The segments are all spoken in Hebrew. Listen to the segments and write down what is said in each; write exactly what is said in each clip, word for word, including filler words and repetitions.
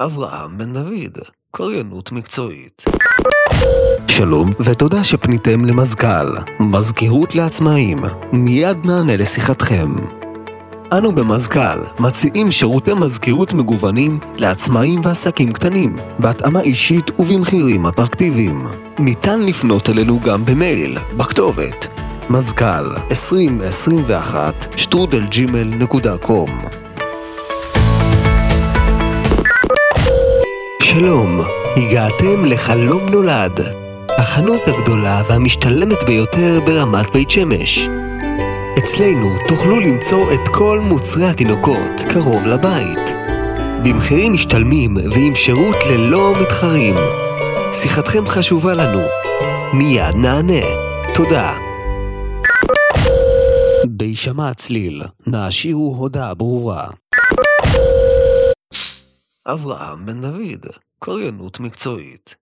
אברהם בן דוד, קריינות מקצועית. שלום ותודה שפניתם למזכ"ל, מזכירות לעצמאים. מיד נענה לשיחתכם. אנו במזכ"ל מציעים שירותי מזכירות מגוונים לעצמאים ועסקים קטנים, בהתאמה אישית ובמחירים אטרקטיביים. ניתן לפנות אלינו גם במייל, בכתובת מזכ"ל עשרים עשרים ואחת שטרודל ג'ימייל נקודה קום. שלום, הגעתם לחלום נולד, החנות הגדולה והמשתלמת ביותר ברמת בית שמש. אצלנו תוכלו למצוא את כל מוצרי התינוקות קרוב לבית, במחירים משתלמים ועם שירות ללא מתחרים. שיחתכם חשובה לנו, מיד נענה. תודה. בישמע הצליל, נעשירו הודעה ברורה. אברהם בן דוד, קריינות מקצועית.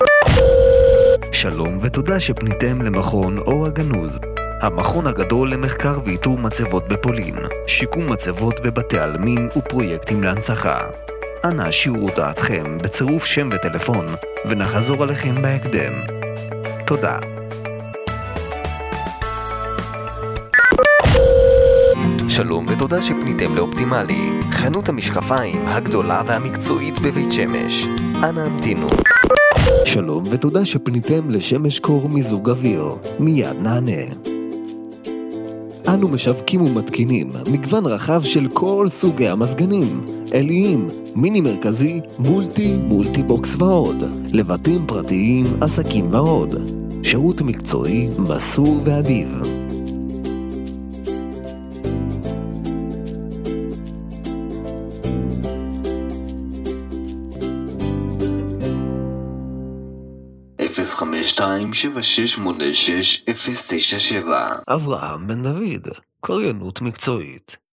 שלום ותודה שפניתם למכון אור הגנוז, המכון הגדול למחקר ואיתור מצבות בפולין, שיקום מצבות ובתי עלמין ופרויקטים להנצחה. אנא השאירו דעתכם בצירוף שם וטלפון ונחזור עליכם בהקדם. תודה. שלום ותודה שפניתם לאופטימלי, חנות המשקפיים הגדולה והמקצועית בבית שמש. אנא המתינו. שלום ותודה שפניתם לשמש קור מיזוג אוויר. מיד נענה. אנו משווקים ומתקינים מגוון רחב של כל סוגי המזגנים, אליים, מיני מרכזי, מולטי, מולטי בוקס ועוד, לבתים פרטיים, עסקים ועוד. שירות מקצועי, מסור ואדיב. אפס חמש שתיים שבע שש שמונה שש אפס תשע שבע. אברהם בן דוד, קריינות מקצועית.